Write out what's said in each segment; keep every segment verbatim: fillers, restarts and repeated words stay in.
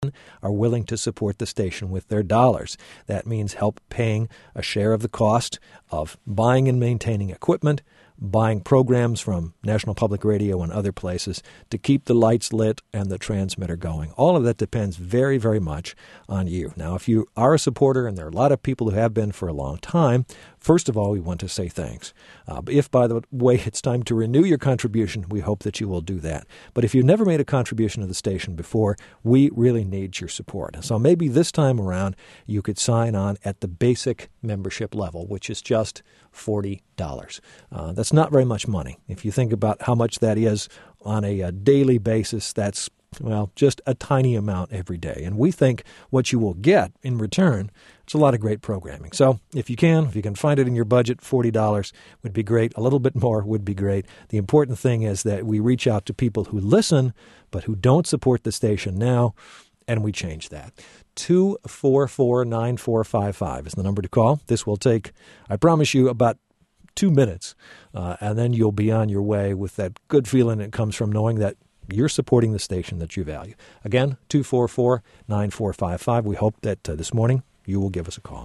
can, are willing to support the station with their dollars. That means help paying a share of the cost of buying and maintaining equipment, buying programs from National Public Radio and other places to keep the lights lit and the transmitter going. All of that depends very, very much on you. Now, if you are a supporter, and there are a lot of people who have been for a long time, first of all, we want to say thanks. Uh, if, by the way, it's time to renew your contribution, we hope that you will do that. But if you've never made a contribution to the station before, we really need your support. So maybe this time around you could sign on at the basic membership level, which is just forty dollars. Uh, that's not very much money. If you think about how much that is on a, a daily basis, that's, well, just a tiny amount every day. And we think what you will get in return, it's a lot of great programming. So if you can, if you can find it in your budget, forty dollars would be great. A little bit more would be great. The important thing is that we reach out to people who listen but who don't support the station now, and we change that. two four four, nine four five five is the number to call. This will take, I promise you, about two minutes, uh, and then you'll be on your way with that good feeling that comes from knowing that you're supporting the station that you value. Again, two four four, nine four five five. We hope that uh, this morning you will give us a call.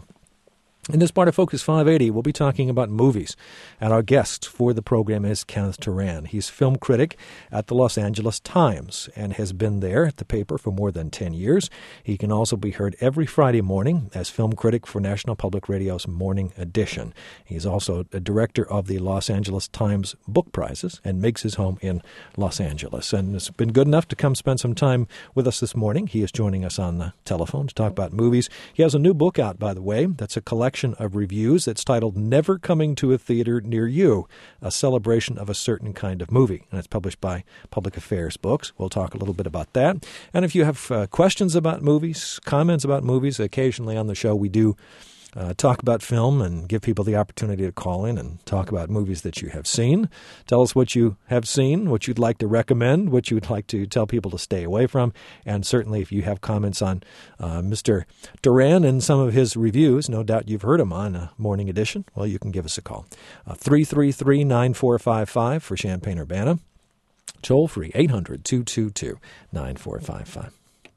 In this part of Focus five eighty, we'll be talking about movies, and our guest for the program is Kenneth Turan. He's film critic at the Los Angeles Times and has been there at the paper for more than ten years. He can also be heard every Friday morning as film critic for National Public Radio's Morning Edition. He's also a director of the Los Angeles Times Book Prizes and makes his home in Los Angeles. And has been good enough to come spend some time with us this morning. He is joining us on the telephone to talk about movies. He has a new book out, by the way, that's a collection of reviews that's titled Never Coming to a Theater Near You, a celebration of a certain kind of movie. And it's published by Public Affairs Books. We'll talk a little bit about that. And if you have uh, questions about movies, comments about movies, occasionally on the show we do Uh, talk about film and give people the opportunity to call in and talk about movies that you have seen. Tell us what you have seen, what you'd like to recommend, what you would like to tell people to stay away from. And certainly if you have comments on uh, Mister Turan and some of his reviews, no doubt you've heard him on uh, Morning Edition, well, you can give us a call. Uh, three three three, nine four five five for Champaign-Urbana. Toll free, eight hundred, two two two, nine four five five.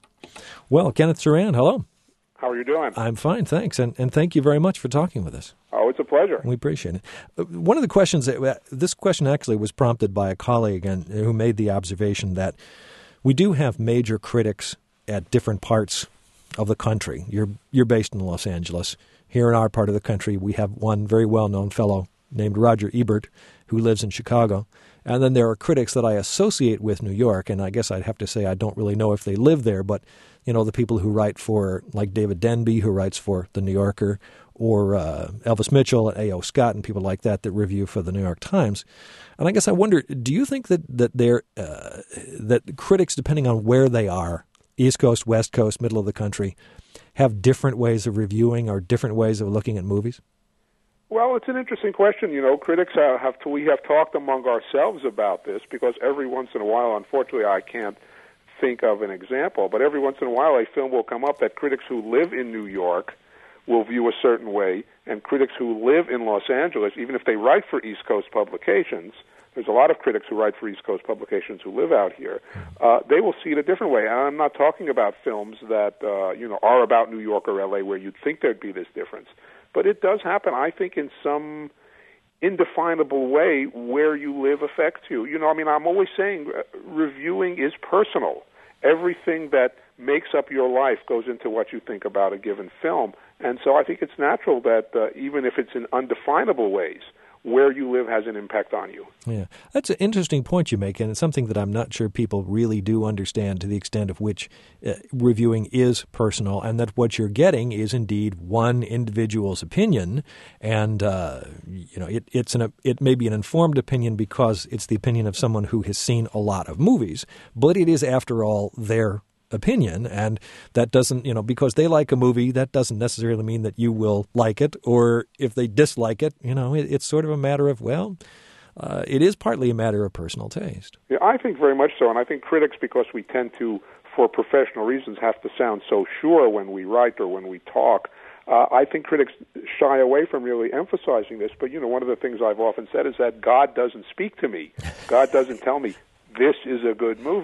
Well, Kenneth Turan, hello. How are you doing? I'm fine, thanks. And and thank you very much for talking with us. Oh, it's a pleasure. We appreciate it. One of the questions, that, this question actually was prompted by a colleague and who made the observation that we do have major critics at different parts of the country. You're you're based in Los Angeles. Here in our part of the country, we have one very well-known fellow named Roger Ebert who lives in Chicago. And then there are critics that I associate with New York, and I guess I'd have to say I don't really know if they live there, but, you know, the people who write for, like David Denby, who writes for The New Yorker, or uh, Elvis Mitchell and A O. Scott and people like that that review for The New York Times. And I guess I wonder, do you think that, that, they're, uh, that critics, depending on where they are, East Coast, West Coast, middle of the country, have different ways of reviewing or different ways of looking at movies? Well, it's an interesting question. You know, critics have, have to, we have talked among ourselves about this because every once in a while, unfortunately, I can't think of an example, but every once in a while a film will come up that critics who live in New York will view a certain way, and critics who live in Los Angeles, even if they write for East Coast publications, there's a lot of critics who write for East Coast publications who live out here, uh, they will see it a different way. And I'm not talking about films that, uh, you know, are about New York or L A where you'd think there'd be this difference. But it does happen, I think, in some indefinable way where you live affects you. You know, I mean, I'm always saying uh, reviewing is personal. Everything that makes up your life goes into what you think about a given film. And so I think it's natural that uh, even if it's in undefinable ways, where you live has an impact on you. Yeah, that's an interesting point you make, and it's something that I'm not sure people really do understand to the extent of which uh, reviewing is personal, and that what you're getting is indeed one individual's opinion, and uh, you know it, it's an it may be an informed opinion because it's the opinion of someone who has seen a lot of movies, but it is, after all, their opinion, and that doesn't, you know, because they like a movie, that doesn't necessarily mean that you will like it, or if they dislike it, you know, it, it's sort of a matter of, well, uh, it is partly a matter of personal taste. Yeah, I think very much so, and I think critics, because we tend to, for professional reasons, have to sound so sure when we write or when we talk, uh, I think critics shy away from really emphasizing this, but, you know, one of the things I've often said is that God doesn't speak to me. God doesn't tell me, this is a good movie.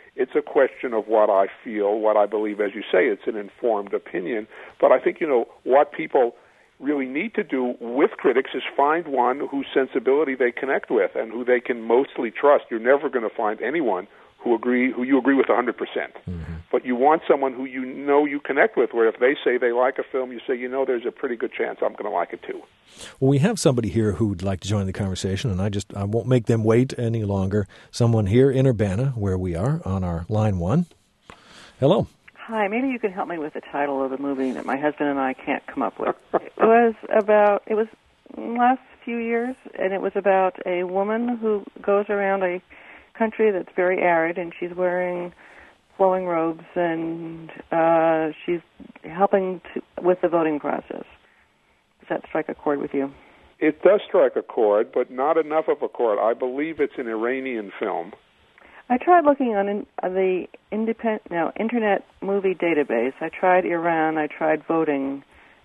it's a question of what I feel, what I believe. As you say, it's an informed opinion. But I think, you know, what people really need to do with critics is find one whose sensibility they connect with and who they can mostly trust. You're never going to find anyone who agree, who you agree with one hundred percent. Mm-hmm. But you want someone who you know you connect with, where if they say they like a film, you say, you know, there's a pretty good chance I'm going to like it too. Well, we have somebody here who would like to join the conversation, and I just I won't make them wait any longer. Someone here in Urbana, where we are, on our line one. Hello. Hi, maybe you can help me with the title of the movie that my husband and I can't come up with. It was about, it was last few years, and it was about a woman who goes around a country that's very arid, and she's wearing flowing robes, and uh, she's helping to, with the voting process. Does that strike a chord with you? It does strike a chord, but not enough of a chord. I believe it's an Iranian film. I tried looking on in, uh, the independent, no, Internet Movie Database. I tried Iran. I tried voting.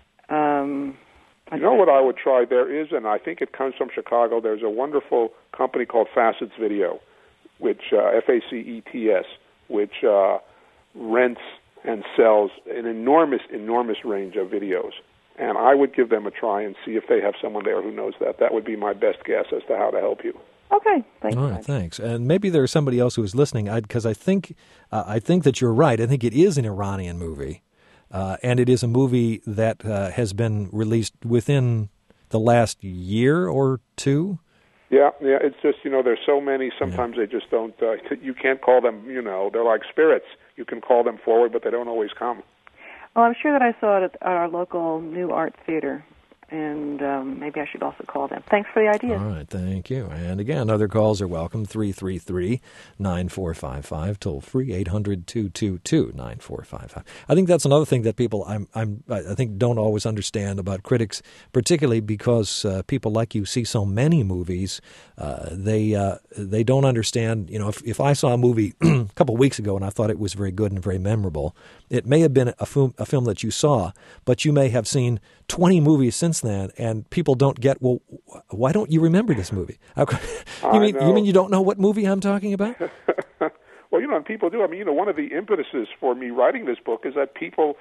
Um, you know what I would try? There is, and I think it comes from Chicago, there's a wonderful company called Facets Video, which uh, F A C E T S, which uh, rents and sells an enormous, enormous range of videos. And I would give them a try and see if they have someone there who knows that. That would be my best guess as to how to help you. Okay, thanks. All right, thanks. And maybe there's somebody else who is listening, because I think uh, I think that you're right. I think it is an Iranian movie, uh, and it is a movie that uh, has been released within the last year or two. Yeah, yeah. It's just, you know, there's so many. Sometimes yeah. they just don't. Uh, you can't call them. You know, they're like spirits. You can call them forward, but they don't always come. Well, I'm sure that I saw it at our local New Art Theater, and um, maybe I should also call them. Thanks for the idea. All right, thank you. And again, other calls are welcome, three three three, nine four five five, toll free, eight hundred, two two two, nine four five five. I think that's another thing that people I'm, I'm, I think don't always understand about critics, particularly because uh, people like you see so many movies. Uh, they uh, they don't understand, you know, if, if I saw a movie a couple of weeks ago and I thought it was very good and very memorable, it may have been a film, a film that you saw, but you may have seen twenty movies since then, and people don't get, well, why don't you remember this movie? you mean you mean you don't know what movie I'm talking about? Well, you know, and people do. I mean, you know, one of the impetuses for me writing this book is that people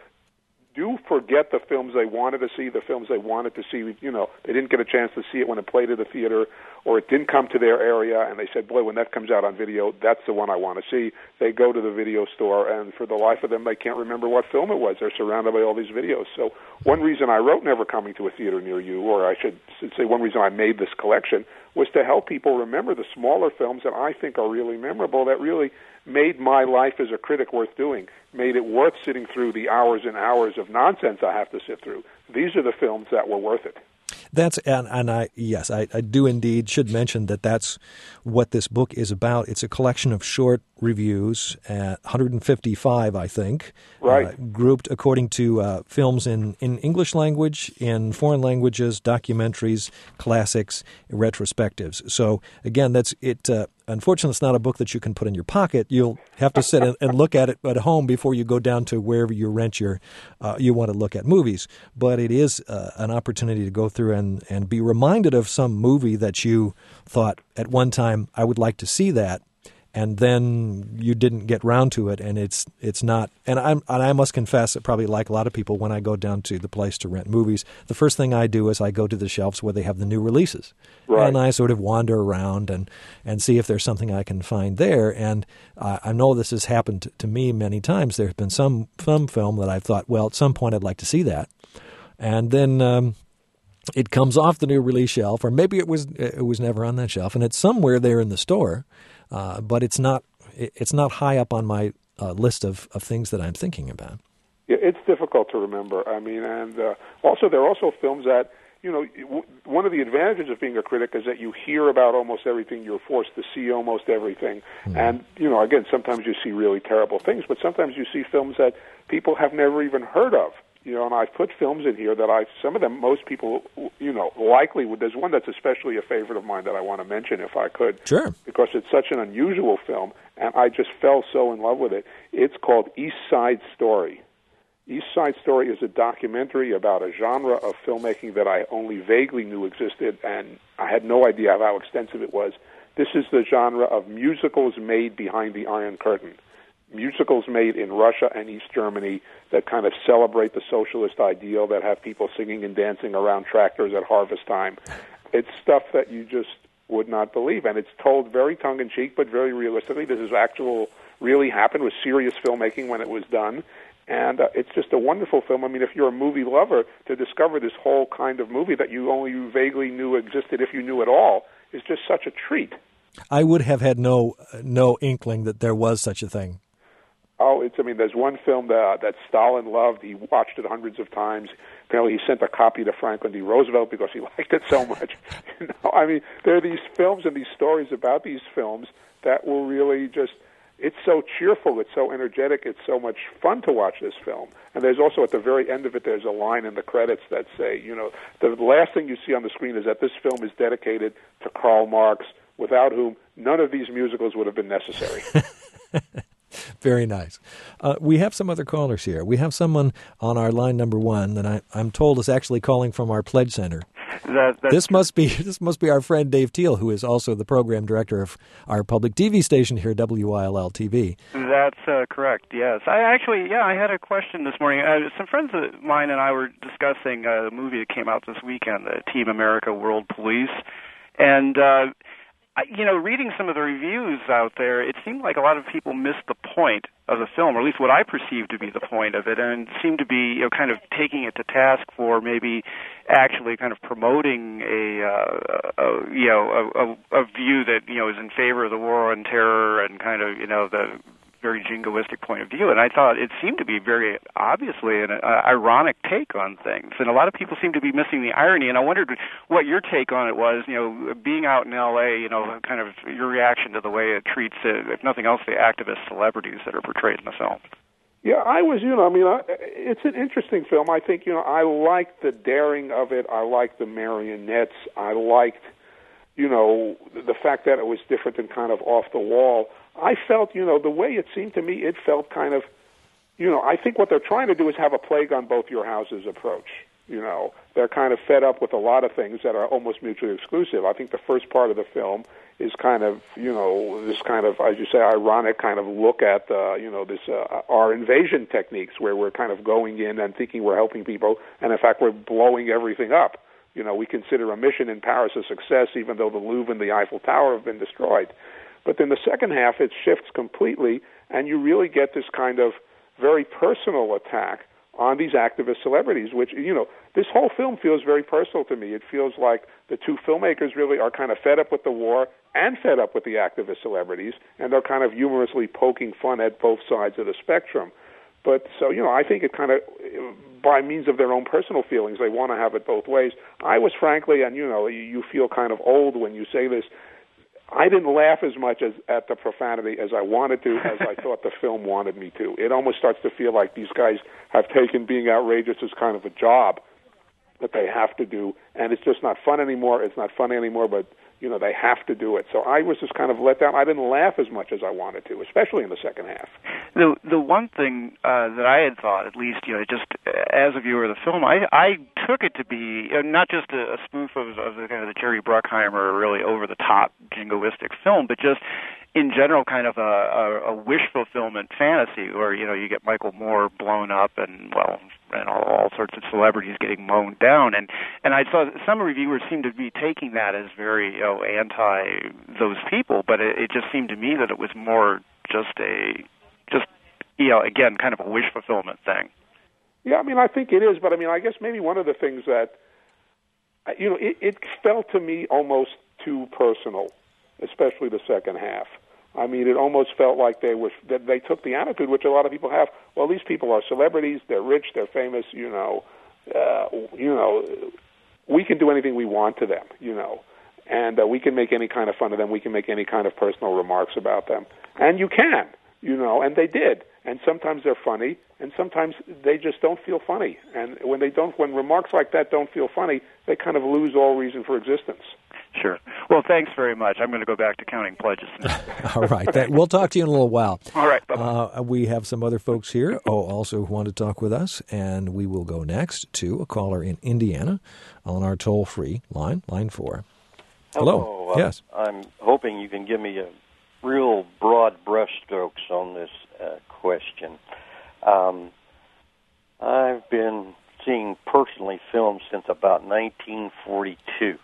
do forget the films they wanted to see, the films they wanted to see. You know, they didn't get a chance to see it when it played at the theater, or it didn't come to their area, and they said, boy, when that comes out on video, that's the one I want to see. They go to the video store, and for the life of them, they can't remember what film it was. They're surrounded by all these videos. So one reason I wrote Never Coming to a Theater Near You, or I should say one reason I made this collection, was to help people remember the smaller films that I think are really memorable, that really made my life as a critic worth doing, made it worth sitting through the hours and hours of nonsense I have to sit through. These are the films that were worth it. That's and, and I yes I, I do indeed should mention that that's what this book is about. It's a collection of short reviews, at one hundred fifty-five, I think, right, uh, grouped according to uh, films in, in English language, in foreign languages, documentaries, classics, retrospectives. So again, that's it. Uh, unfortunately, it's not a book that you can put in your pocket. You'll have to sit and, and look at it at home before you go down to wherever you rent your uh, you want to look at movies. But it is uh, an opportunity to go through and, and be reminded of some movie that you thought at one time, I would like to see that, and then you didn't get round to it, and it's it's not. And I and I must confess that probably like a lot of people, when I go down to the place to rent movies, the first thing I do is I go to the shelves where they have the new releases, right, and I sort of wander around and, and see if there's something I can find there. And uh, I know this has happened to, to me many times. There's been some some film that I've thought, well, at some point I'd like to see that, and then Um, it comes off the new release shelf, or maybe it was it was never on that shelf, and it's somewhere there in the store, uh, but it's not it's not high up on my uh, list of, of things that I'm thinking about. Yeah, it's difficult to remember. I mean, and uh, also there are also films that, you know, w- one of the advantages of being a critic is that you hear about almost everything. You're forced to see almost everything, mm-hmm. and you know, again, sometimes you see really terrible things, but sometimes you see films that people have never even heard of. You know, and I've put films in here that I, some of them, most people, you know, likely would. There's one that's especially a favorite of mine that I want to mention if I could. Sure. Because it's such an unusual film, and I just fell so in love with it. It's called East Side Story. East Side Story is a documentary about a genre of filmmaking that I only vaguely knew existed, and I had no idea how extensive it was. This is the genre of musicals made behind the Iron Curtain. musicals made in Russia and East Germany that kind of celebrate the socialist ideal, that have people singing and dancing around tractors at harvest time. It's stuff that you just would not believe, and it's told very tongue-in-cheek but very realistically. This is actual, really happened, with serious filmmaking when it was done, and uh, it's just a wonderful film. I mean, if you're a movie lover, to discover this whole kind of movie that you only vaguely knew existed, if you knew at all, is just such a treat. I would have had no no inkling that there was such a thing. Oh, it's, I mean, there's one film that, that Stalin loved. He watched it hundreds of times. Apparently he sent a copy to Franklin D. Roosevelt because he liked it so much. You know, I mean, there are these films and these stories about these films that will really just, it's so cheerful, it's so energetic, it's so much fun to watch this film. And there's also, at the very end of it, there's a line in the credits that say, you know, the last thing you see on the screen is that this film is dedicated to Karl Marx, without whom none of these musicals would have been necessary. Very nice. Uh, we have some other callers here. We have someone on our line number one that I, I'm told is actually calling from our Pledge Center. That, this must be this must be our friend Dave Teal, who is also the program director of our public T V station here, W I L L T V. That's uh, correct, yes. I actually, yeah, I had a question this morning. Uh, some friends of mine and I were discussing a movie that came out this weekend, the Team America World Police, and uh, I, you know, reading some of the reviews out there, it seemed like a lot of people missed the point of the film, or at least what I perceived to be the point of it, and seemed to be, you know, kind of taking it to task for maybe actually kind of promoting a, uh, a you know, a, a, a view that, you know, is in favor of the war on terror and kind of, you know, the very jingoistic point of view. And I thought it seemed to be very obviously an uh, ironic take on things. And a lot of people seem to be missing the irony. And I wondered what your take on it was, you know, being out in L A, you know, kind of your reaction to the way it treats, uh, if nothing else, the activist celebrities that are portrayed in the film. Yeah, I was, you know, I mean, I, it's an interesting film. I think, you know, I liked the daring of it. I liked the marionettes. I liked, you know, the fact that it was different and kind of off the wall. I felt, you know, the way it seemed to me, it felt kind of, you know, I think what they're trying to do is have a plague on both your houses approach. You know, they're kind of fed up with a lot of things that are almost mutually exclusive. I think the first part of the film is kind of, you know, this kind of, as you say, ironic kind of look at, uh, you know, this uh, our invasion techniques where we're kind of going in and thinking we're helping people, and in fact we're blowing everything up. You know, we consider a mission in Paris a success even though the Louvre and the Eiffel Tower have been destroyed. But then the second half, it shifts completely, and you really get this kind of very personal attack on these activist celebrities, which, you know, this whole film feels very personal to me. It feels like the two filmmakers really are kind of fed up with the war and fed up with the activist celebrities, and they're kind of humorously poking fun at both sides of the spectrum. But so, you know, I think it kind of, by means of their own personal feelings, they want to have it both ways. I was frankly, and, you know, you feel kind of old when you say this, I didn't laugh as much as at the profanity as I wanted to, as I thought the film wanted me to. It almost starts to feel like these guys have taken being outrageous as kind of a job that they have to do, and it's just not fun anymore. It's not funny anymore, but, you know, they have to do it. So I was just kind of let down. I didn't laugh as much as I wanted to, especially in the second half. The the one thing uh, that I had thought, at least, you know, just as a viewer of the film, I I took it to be uh, not just a, a spoof of, of the kind of the Jerry Bruckheimer really over the top jingoistic film, but just in general kind of a, a, a wish fulfillment fantasy where, you know, you get Michael Moore blown up and, well, and all, all sorts of celebrities getting mown down. And, and I saw some reviewers seem to be taking that as very, you know, anti those people, but it, it just seemed to me that it was more just a, just, you know, again, kind of a wish fulfillment thing. Yeah, I mean, I think it is, but I mean, I guess maybe one of the things that, you know, it, it felt to me almost too personal, especially the second half. I mean, it almost felt like they were that they took the attitude, which a lot of people have. Well, these people are celebrities; they're rich, they're famous. You know, uh, you know, we can do anything we want to them. You know, and uh, we can make any kind of fun of them. We can make any kind of personal remarks about them, and you can. You know, and they did. And sometimes they're funny, and sometimes they just don't feel funny. And when they don't, when remarks like that don't feel funny, they kind of lose all reason for existence. Sure. Well, thanks very much. I'm going to go back to counting pledges now. All right. That, we'll talk to you in a little while. All right. Bye-bye. Uh, we have some other folks here oh, also who want to talk with us, and we will go next to a caller in Indiana on our toll-free line, line four. Hello. Hello. Uh, yes. I'm hoping you can give me a real broad brushstrokes on this uh, question. Um, I've been seeing personally films since about nineteen forty-two,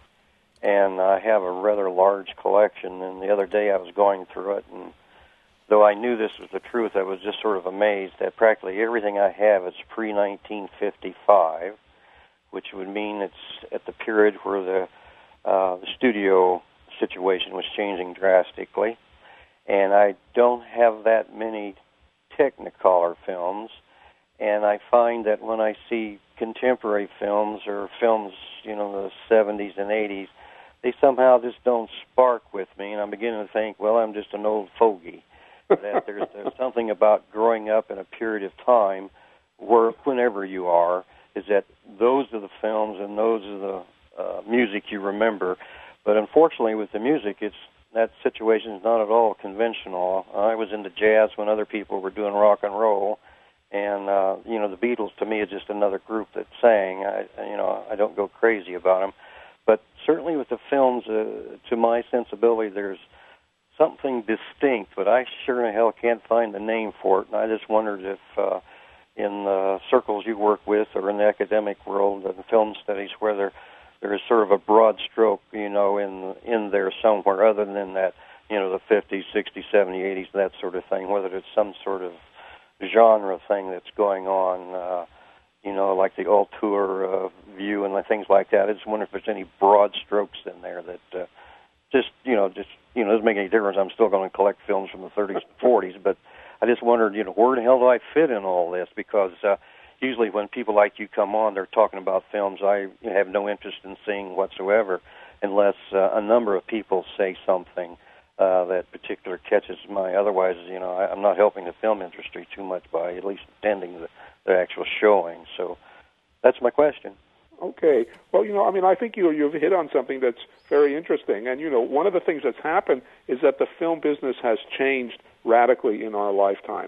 and I have a rather large collection, and the other day I was going through it, and though I knew this was the truth, I was just sort of amazed that practically everything I have is pre nineteen fifty-five, which would mean it's at the period where the, uh, the studio situation was changing drastically. And I don't have that many Technicolor films, and I find that when I see contemporary films or films, you know, the seventies and eighties, they somehow just don't spark with me, and I'm beginning to think, well, I'm just an old fogey. That there's, there's something about growing up in a period of time where, whenever you are, is that those are the films and those are the uh, music you remember. But unfortunately, with the music, it's that situation is not at all conventional. I was into jazz when other people were doing rock and roll, and uh, you know, the Beatles to me is just another group that sang. I, you know, I don't go crazy about them, but certainly with the films, uh, to my sensibility, there's something distinct, but I sure in hell can't find the name for it. And I just wondered if, uh, in the circles you work with, or in the academic world and film studies, whether there is sort of a broad stroke, you know, in in there somewhere other than that, you know, the fifties, sixties, seventies, eighties, that sort of thing, whether it's some sort of genre thing that's going on, uh, you know, like the auteur uh, view and things like that. I just wonder if there's any broad strokes in there that uh, just, you know, just, you know, doesn't make any difference. I'm still going to collect films from the thirties and forties, but I just wondered, you know, where the hell do I fit in all this? Because uh, usually when people like you come on, they're talking about films I have no interest in seeing whatsoever, unless uh, a number of people say something uh, that particular catches my. Otherwise, you know, I, I'm not helping the film industry too much by at least attending the, the actual showing. So that's my question. Okay. Well, you know, I mean, I think you, you've hit on something that's very interesting. And, you know, one of the things that's happened is that the film business has changed radically in our lifetime.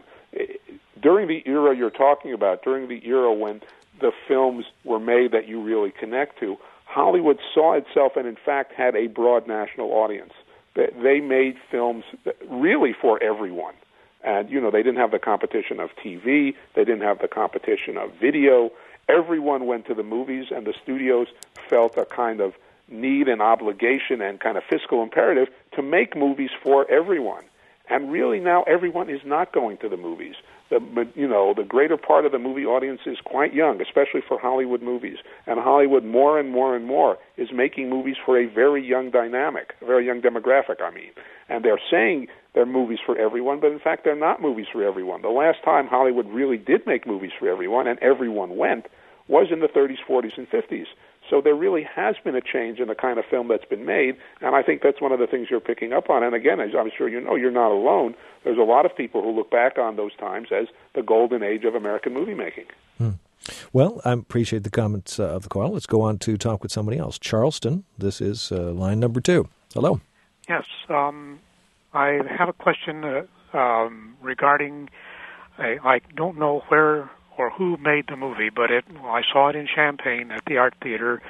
During the era you're talking about, during the era when the films were made that you really connect to, Hollywood saw itself and, in fact, had a broad national audience. They made films really for everyone. And, you know, they didn't have the competition of T V. They didn't have the competition of video. Everyone went to the movies, and the studios felt a kind of need and obligation and kind of fiscal imperative to make movies for everyone. And really now everyone is not going to the movies. The, you know, the greater part of the movie audience is quite young, especially for Hollywood movies. And Hollywood more and more and more is making movies for a very young dynamic, a very young demographic, I mean. And they're saying they're movies for everyone, but in fact they're not movies for everyone. The last time Hollywood really did make movies for everyone, and everyone went, was in the thirties, forties, and fifties. So there really has been a change in the kind of film that's been made, and I think that's one of the things you're picking up on. And again, as I'm sure you know, you're not alone. There's a lot of people who look back on those times as the golden age of American movie making. Hmm. Well, I appreciate the comments uh, of the call. Let's go on to talk with somebody else. Charleston, this is uh, line number two. Hello. Yes, um, I have a question uh, um, regarding, I, I don't know where or who made the movie, but it, well, I saw it in Champaign at the Art Theater,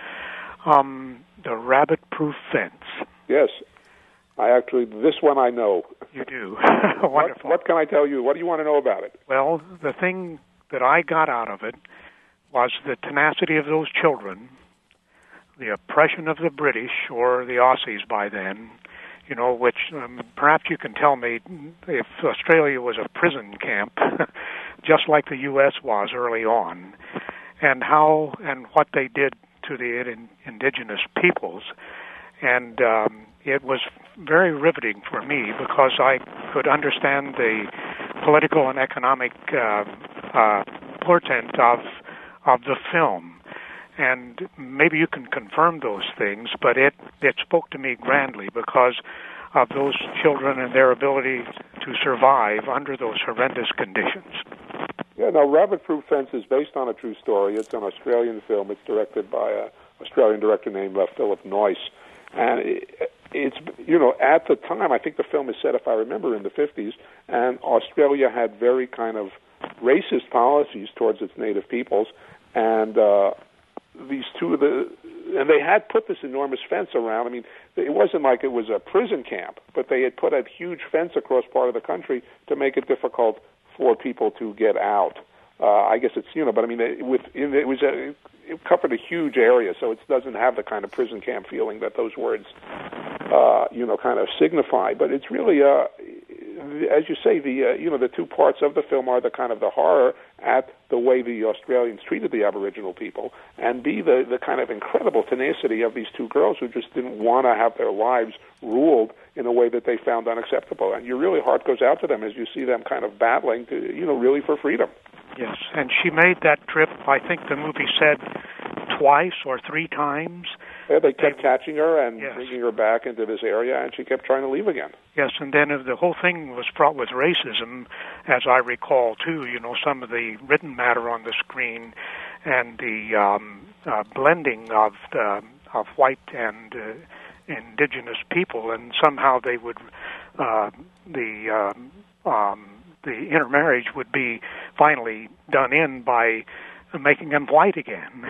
um, The Rabbit-Proof Fence. Yes. I actually, this one I know. You do. Wonderful. What, what can I tell you? What do you want to know about it? Well, the thing that I got out of it was the tenacity of those children, the oppression of the British, or the Aussies by then, you know, which um, perhaps you can tell me if Australia was a prison camp, just like the U S was early on, and how and what they did to the in, indigenous peoples. And um, it was very riveting for me because I could understand the political and economic uh, uh, portent of of the film. And maybe you can confirm those things, but it, it spoke to me grandly because of those children and their ability to survive under those horrendous conditions. Yeah, now, Rabbit-Proof Fence is based on a true story. It's an Australian film. It's directed by an Australian director named uh, Philip Noyce. And it, it's, you know, at the time, I think the film is set, if I remember, in the fifties, and Australia had very kind of racist policies towards its native peoples, and uh, these two of the, and they had put this enormous fence around. I mean, it wasn't like it was a prison camp, but they had put a huge fence across part of the country to make it difficult for people to get out. Uh, I guess it's, you know, but I mean, it, with, it was a, it covered a huge area, so it doesn't have the kind of prison camp feeling that those words, uh, you know, kind of signify. But it's really, uh, as you say, the uh, you know, the two parts of the film are the kind of the horror at the way the Australians treated the Aboriginal people, and B, the, the kind of incredible tenacity of these two girls who just didn't want to have their lives ruled in a way that they found unacceptable. And your really heart goes out to them as you see them kind of battling to, you know, really for freedom. Yes, and she made that trip, I think the movie said, twice or three times. Yeah, they kept they, catching her and yes. bringing her back into this area, and she kept trying to leave again. Yes, and then the whole thing was fraught with racism, as I recall, too. You know, some of the written matter on the screen and the um, uh, blending of the, of white and uh, indigenous people, and somehow they would, uh, the... Um, um, the intermarriage would be finally done in by making them white again.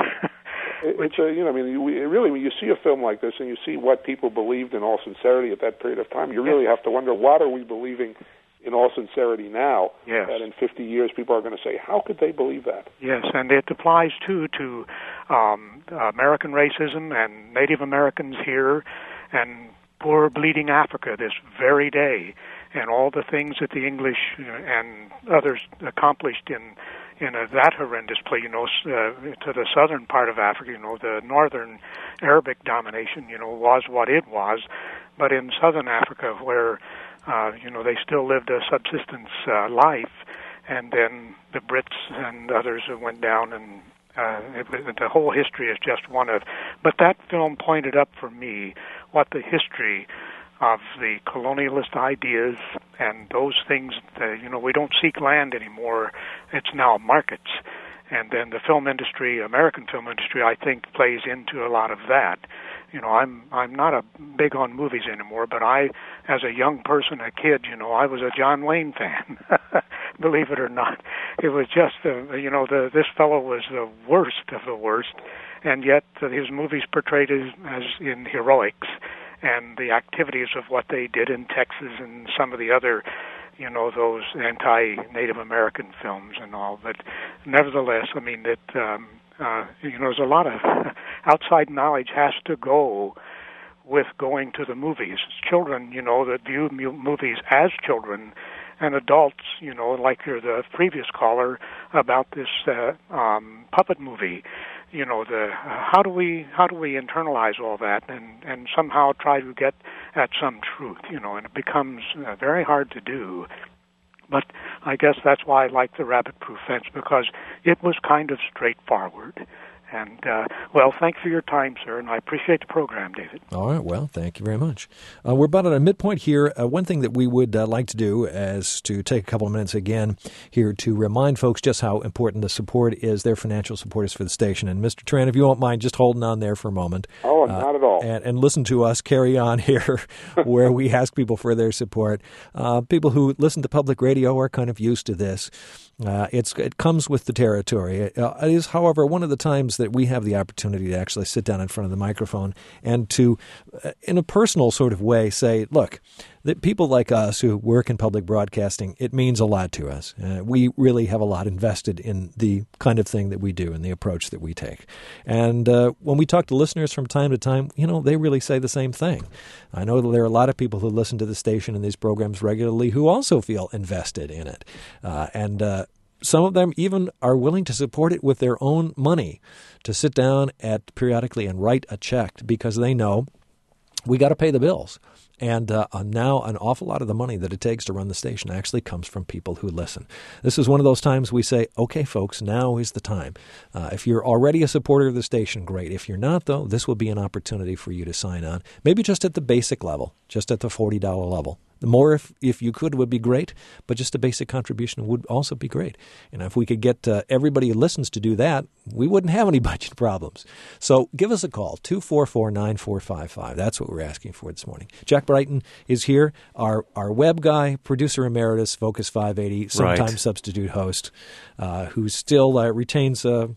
It's a, you know, I mean, we, really, when you see a film like this and you see what people believed in all sincerity at that period of time, you really have to wonder, what are we believing in all sincerity now? Yes. That in fifty years people are going to say, how could they believe that? Yes, and it applies, too, to um, American racism and Native Americans here and poor bleeding Africa this very day, and all the things that the English and others accomplished in in a, that horrendous place, you know, uh, to the southern part of Africa, you know, the northern Arabic domination, you know, was what it was, but in southern Africa where, uh, you know, they still lived a subsistence uh, life, and then the Brits and others went down, and uh, it, the whole history is just one of, but that film pointed up for me what the history of the colonialist ideas and those things that, you know, we don't seek land anymore. It's now markets. And then the film industry, American film industry, I think plays into a lot of that. You know, I'm I'm not a big on movies anymore, but I, as a young person, a kid, you know, I was a John Wayne fan. Believe it or not, it was just, uh, you know, the this fellow was the worst of the worst, and yet uh, his movies portrayed as, as in heroics. And the activities of what they did in Texas and some of the other, you know, those anti-Native American films and all. But nevertheless, I mean, that, um, uh, you know, there's a lot of outside knowledge has to go with going to the movies. Children, you know, that view movies as children, and adults, you know, like you're the previous caller about this uh, um, puppet movie. You know, the uh, how do we how do we internalize all that and, and somehow try to get at some truth, you know, and it becomes uh, very hard to do. But I guess that's why I like the Rabbit-Proof Fence, because it was kind of straightforward. And, uh, well, thanks for your time, sir, and I appreciate the program, David. All right, well, thank you very much. Uh, we're about at a midpoint here. Uh, one thing that we would uh, like to do is to take a couple of minutes again here to remind folks just how important the support is, their financial support is for the station. And, Mister Tran, if you won't mind just holding on there for a moment. Oh, not uh, at all. And, and listen to us carry on here where we ask people for their support. Uh, people who listen to public radio are kind of used to this. Uh, it's it comes with the territory. It, uh, it is, however, one of the times that we have the opportunity to actually sit down in front of the microphone and to, uh, in a personal sort of way, say, look, that people like us who work in public broadcasting, it means a lot to us. Uh, we really have a lot invested in the kind of thing that we do and the approach that we take. And uh, when we talk to listeners from time to time, you know, they really say the same thing. I know that there are a lot of people who listen to the station and these programs regularly who also feel invested in it. Uh, and uh, some of them even are willing to support it with their own money, to sit down at periodically and write a check because they know we got to pay the bills. And uh, now an awful lot of the money that it takes to run the station actually comes from people who listen. This is one of those times we say, okay, folks, now is the time. Uh, if you're already a supporter of the station, great. If you're not, though, this will be an opportunity for you to sign on, maybe just at the basic level, just at the forty dollars level. The more, if, if you could, would be great, but just a basic contribution would also be great. And if we could get uh, everybody who listens to do that, we wouldn't have any budget problems. So give us a call, two four four, nine four five five. That's what we're asking for this morning. Jack Brighton is here, our our web guy, producer emeritus, Focus five eighty, sometime right. substitute host, uh, who still uh, retains uh,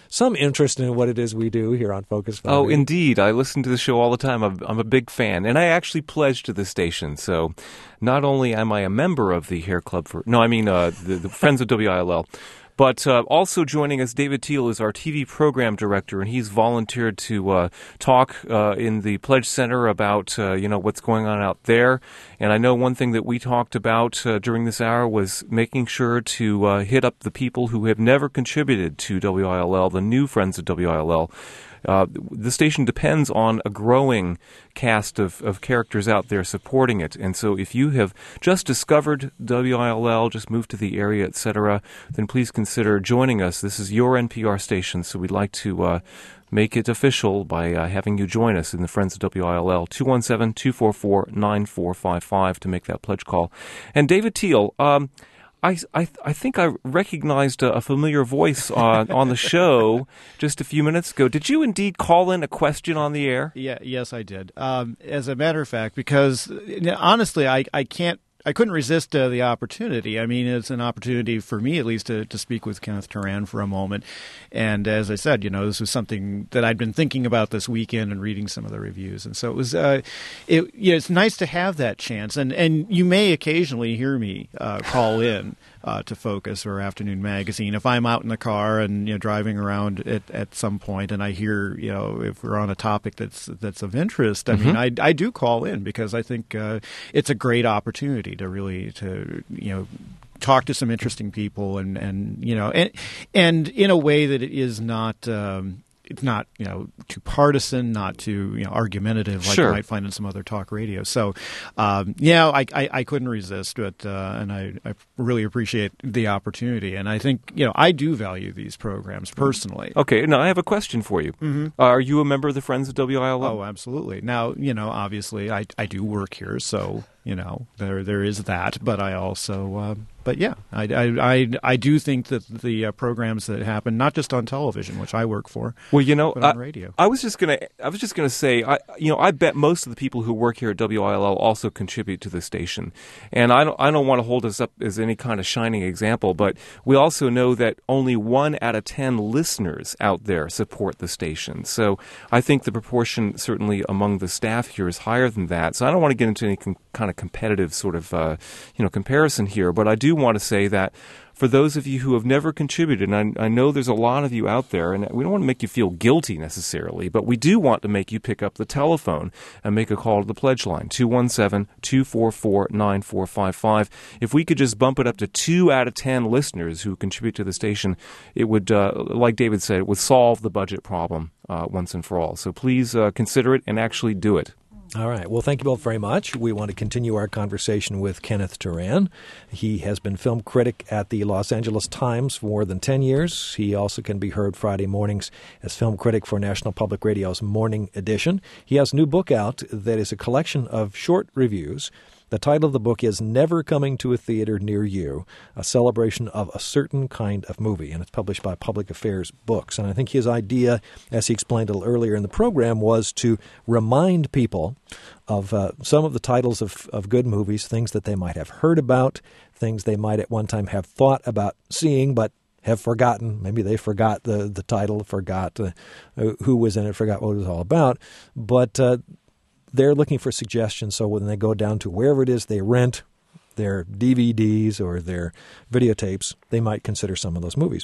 some interest in what it is we do here on Focus Film. Oh, indeed. I listen to the show all the time. I'm, I'm a big fan. And I actually pledged to the station. So not only am I a member of the Hair Club for, no, I mean uh, the, the Friends of W I L L, but uh, also joining us, David Teal is our T V program director, and he's volunteered to uh, talk uh, in the Pledge Center about uh, you know what's going on out there. And I know one thing that we talked about uh, during this hour was making sure to uh, hit up the people who have never contributed to W I L L, the new Friends of W I L L. Uh, the station depends on a growing cast of, of characters out there supporting it. And so if you have just discovered W I L L, just moved to the area, et cetera, then please consider joining us. This is your N P R station, so we'd like to uh, make it official by uh, having you join us in the Friends of W I L L. two one seven, two four four, nine four five five to make that pledge call. And David Teal, um, I, I, I think I recognized a, a familiar voice on, on the show just a few minutes ago. Did you indeed call in a question on the air? Yeah, yes, I did. Um, as a matter of fact, because honestly, I, I can't, I couldn't resist uh, the opportunity. I mean, it's an opportunity for me, at least, to, to speak with Kenneth Turan for a moment. And as I said, you know, this was something that I'd been thinking about this weekend and reading some of the reviews. And so it was, uh, it, you know, it's nice to have that chance. And, and you may occasionally hear me uh, call in uh, to Focus or Afternoon Magazine if I'm out in the car and, you know, driving around at, at some point and I hear, you know, if we're on a topic that's that's of interest. I mm-hmm. mean, I, I do call in because I think uh, it's a great opportunity to really to you know talk to some interesting people and and you know and and in a way that it is not um, it's not you know too partisan, not too you know argumentative like sure. you might find in some other talk radio. So um, yeah, I, I I couldn't resist, but uh, and I, I really appreciate the opportunity, and I think you know I do value these programs personally. Okay, now I have a question for you. Mm-hmm. Uh, are you a member of the Friends of W I L L? Oh, absolutely. Now you know obviously I I do work here, so. You know, there there is that, but I also, uh, but yeah, I, I, I, I do think that the uh, programs that happen, not just on television, which I work for, well, you know, but on I, radio. I was just gonna, I was just gonna say, I, you know, I bet most of the people who work here at W I L L also contribute to the station, and I don't, I don't want to hold us up as any kind of shining example, but we also know that only one out of ten listeners out there support the station. So I think the proportion certainly among the staff here is higher than that. So I don't want to get into any con- kind of competitive sort of uh, you know comparison here, but I do want to say that for those of you who have never contributed, and I, I know there's a lot of you out there, and we don't want to make you feel guilty necessarily, but we do want to make you pick up the telephone and make a call to the pledge line, two one seven, two four four, nine four five five. If we could just bump it up to two out of ten listeners who contribute to the station, it would, uh, like David said, it would solve the budget problem uh, once and for all. So please uh, consider it and actually do it. All right. Well, thank you both very much. We want to continue our conversation with Kenneth Turan. He has been film critic at the Los Angeles Times for more than ten years. He also can be heard Friday mornings as film critic for National Public Radio's Morning Edition. He has a new book out that is a collection of short reviews. The title of the book is Never Coming to a Theater Near You, a celebration of a certain kind of movie, and it's published by Public Affairs Books. And I think his idea, as he explained a little earlier in the program, was to remind people of uh, some of the titles of, of good movies, things that they might have heard about, things they might at one time have thought about seeing, but have forgotten. Maybe they forgot the, the title, forgot uh, who was in it, forgot what it was all about. But uh, they're looking for suggestions, so when they go down to wherever it is they rent their D V Ds or their videotapes, they might consider some of those movies.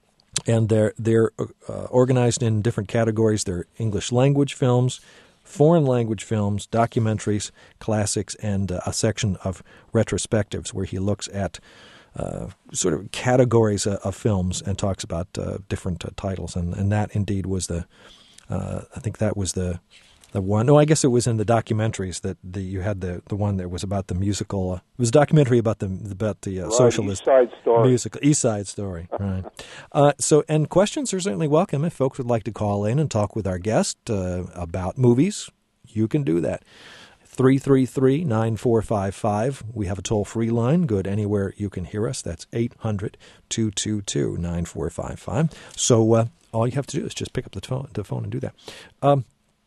And they're they're uh, organized in different categories. They're English language films, foreign language films, documentaries, classics, and uh, a section of retrospectives where he looks at uh, sort of categories of, of films and talks about uh, different uh, titles. And, and that indeed was the, uh, I think that was the The one, no, I guess it was in the documentaries that the, you had the, the one that was about the musical. Uh, it was a documentary about the about the uh, right, socialist East Side Story. musical East Side Story. Right. uh, so, and questions are certainly welcome if folks would like to call in and talk with our guest uh, about movies. You can do that. three three three, nine four five five. We have a toll-free line. Good anywhere you can hear us. That's eight hundred, two two two, nine four five five. So uh, all you have to do is just pick up the phone, the phone and do that. Um,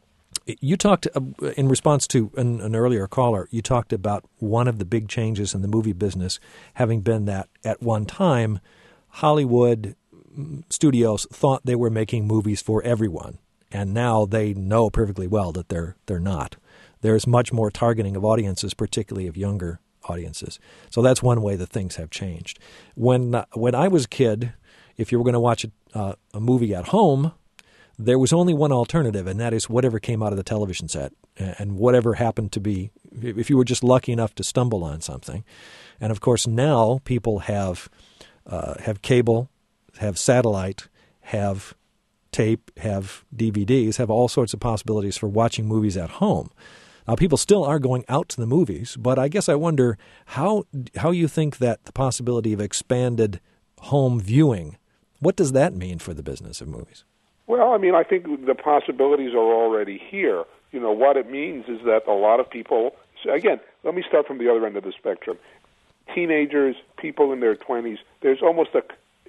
You talked, uh, in response to an, an earlier caller, you talked about one of the big changes in the movie business having been that at one time Hollywood studios thought they were making movies for everyone, and now they know perfectly well that they're they're not. There's much more targeting of audiences, particularly of younger audiences. So that's one way that things have changed. When uh, when I was a kid, if you were going to watch a, uh, a movie at home, there was only one alternative, and that is whatever came out of the television set and whatever happened to be, if you were just lucky enough to stumble on something. And, of course, now people have uh, have cable, have satellite, have tape, have D V Ds, have all sorts of possibilities for watching movies at home. Now, people still are going out to the movies, but I guess I wonder how how you think that the possibility of expanded home viewing, what does that mean for the business of movies? Well, I mean, I think the possibilities are already here. You know, what it means is that a lot of people, again, let me start from the other end of the spectrum. Teenagers, people in their twenties, there's almost a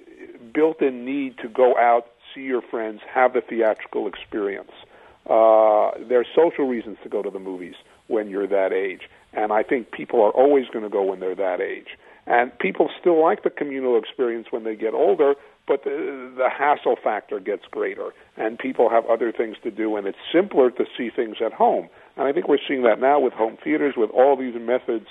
built-in need to go out, see your friends, have the theatrical experience. Uh, there's social reasons to go to the movies when you're that age, and I think people are always going to go when they're that age. And people still like the communal experience when they get older, but the, the hassle factor gets greater, and people have other things to do, and it's simpler to see things at home. And I think we're seeing that now with home theaters, with all these methods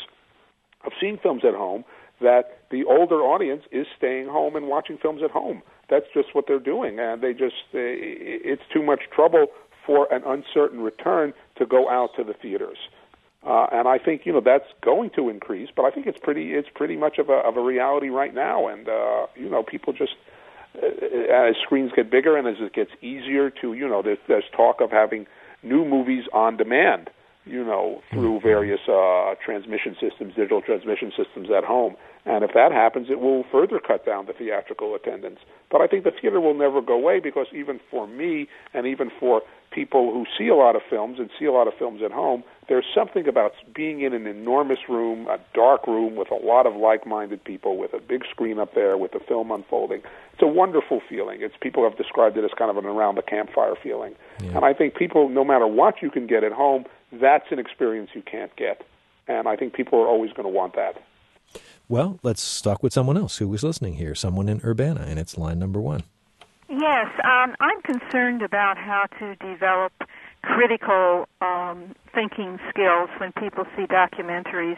of seeing films at home, that the older audience is staying home and watching films at home. That's just what they're doing, and they just it's too much trouble for an uncertain return to go out to the theaters. Uh, and I think, you know, that's going to increase, but I think it's pretty it's pretty much of a of a reality right now. And uh, you know, people just uh, as screens get bigger and as it gets easier to, you know, there's, there's talk of having new movies on demand, you know, through various uh, transmission systems, digital transmission systems at home. And if that happens, it will further cut down the theatrical attendance. But I think the theater will never go away, because even for me and even for people who see a lot of films and see a lot of films at home, there's something about being in an enormous room, a dark room with a lot of like-minded people, with a big screen up there, with the film unfolding. It's a wonderful feeling. It's people have described it as kind of an around the campfire feeling. Yeah. And I think people, no matter what you can get at home, that's an experience you can't get. And I think people are always going to want that. Well, let's talk with someone else who was listening here, someone in Urbana, and it's line number one. Yes, um, I'm concerned about how to develop critical um, thinking skills when people see documentaries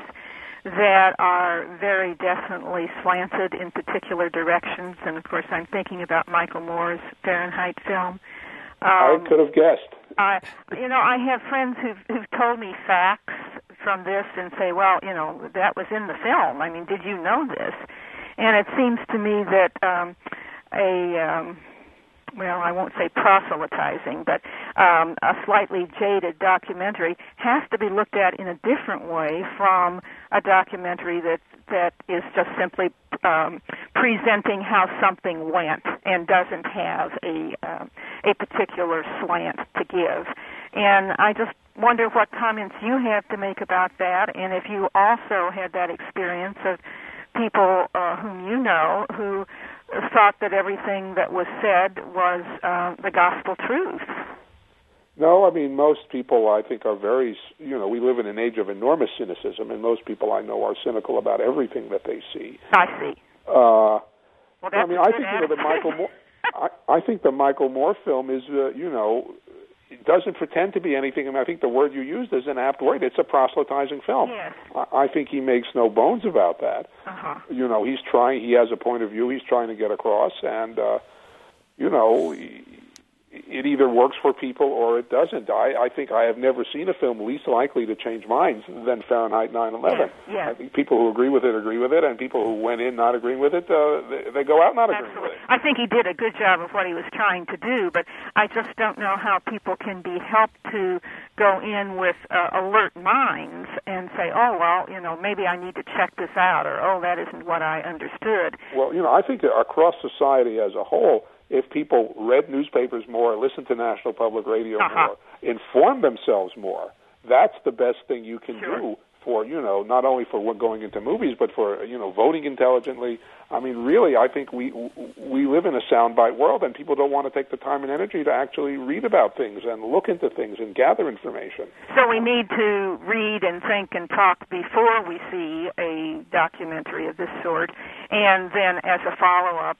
that are very definitely slanted in particular directions. And, of course, I'm thinking about Michael Moore's Fahrenheit film. Um, I could have guessed. I, you know, I have friends who've, who've told me facts from this and say, well, you know, that was in the film. I mean, did you know this? And it seems to me that um, a, um, well, I won't say proselytizing, but um, a slightly jaded documentary has to be looked at in a different way from a documentary that that is just simply um, presenting how something went and doesn't have a uh, a particular slant to give. And I just wonder what comments you have to make about that, and if you also had that experience of people uh, whom you know who thought that everything that was said was uh, the gospel truth. No, I mean, most people, I think, are very, you know, we live in an age of enormous cynicism, and most people I know are cynical about everything that they see. I see. Uh, well, that's I mean, I think, you know, the Michael Moore, I, I think the Michael Moore film is, uh, you know, it doesn't pretend to be anything. I mean, I think the word you used is an apt word. It's a proselytizing film. Yes. I, I think he makes no bones about that. Uh-huh. You know, he's trying, he has a point of view he's trying to get across, and, uh, you know, he, it either works for people or it doesn't. I, I think I have never seen a film least likely to change minds than Fahrenheit nine eleven. Yes, yes. I think people who agree with it agree with it, and people who went in not agreeing with it, uh, they, they go out not agreeing Absolutely. with it. I think he did a good job of what he was trying to do, but I just don't know how people can be helped to go in with uh, alert minds and say, oh, well, you know, maybe I need to check this out, or, oh, that isn't what I understood. Well, you know, I think that across society as a whole, if people read newspapers more, listened to National Public Radio uh-huh. more, informed themselves more, that's the best thing you can sure. do for, you know, not only for going into movies, but for, you know, voting intelligently. I mean, really, I think we we live in a soundbite world, and people don't want to take the time and energy to actually read about things and look into things and gather information. So we need to read and think and talk before we see a documentary of this sort, and then as a follow-up,